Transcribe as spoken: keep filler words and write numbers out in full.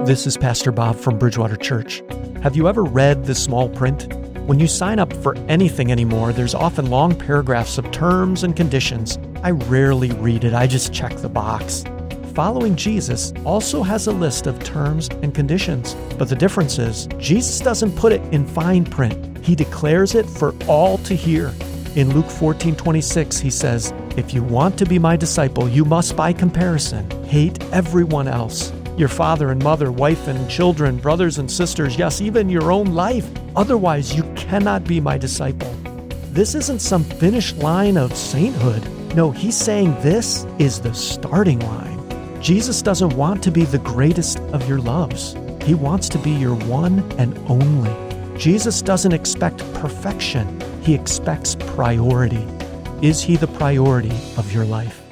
This is Pastor Bob from Bridgewater Church. Have you ever read the small print? When you sign up for anything anymore, there's often long paragraphs of terms and conditions. I rarely read it, I just check the box. Following Jesus also has a list of terms and conditions, but the difference is, Jesus doesn't put it in fine print. He declares it for all to hear. In Luke fourteen twenty-six, he says, "If you want to be my disciple, you must by comparison hate everyone else. Your father and mother, wife and children, brothers and sisters, yes, even your own life. Otherwise, you cannot be my disciple." This isn't some finish line of sainthood. No, he's saying this is the starting line. Jesus doesn't want to be the greatest of your loves. He wants to be your one and only. Jesus doesn't expect perfection. He expects priority. Is he the priority of your life?